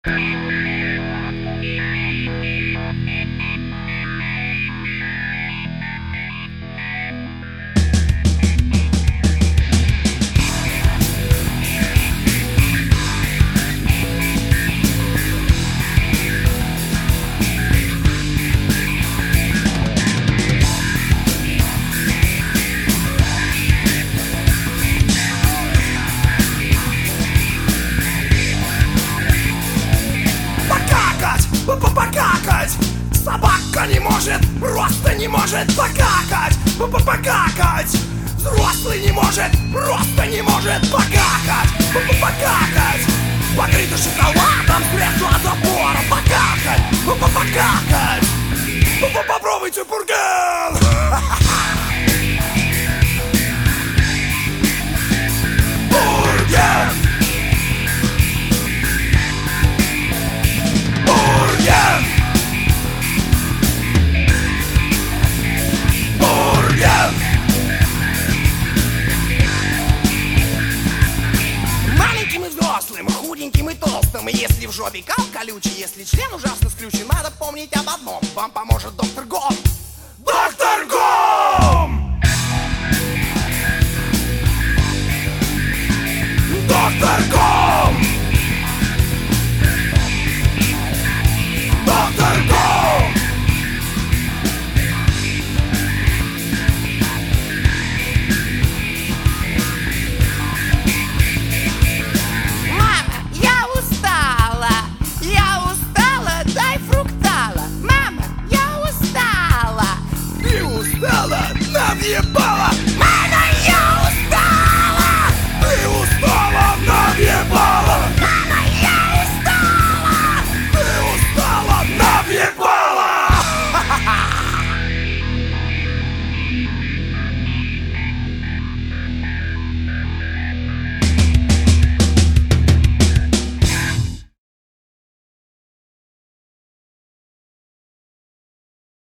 Покакать! Собака не может, просто не может покакать! Покакать! Взрослый не может, просто не может покакать! Покакать! Покрытый шоколадом, средство от запора! Покакать! Покакать! Попробуйте бургер! Бургер! Бургер! Бургер! Маленьким и взрослым, худеньким и толстым. Если в жопе кал колючий, если член ужасно скрючен, надо помнить об одном: вам поможет доктор Гом. Доктор Гом! Доктор Гом!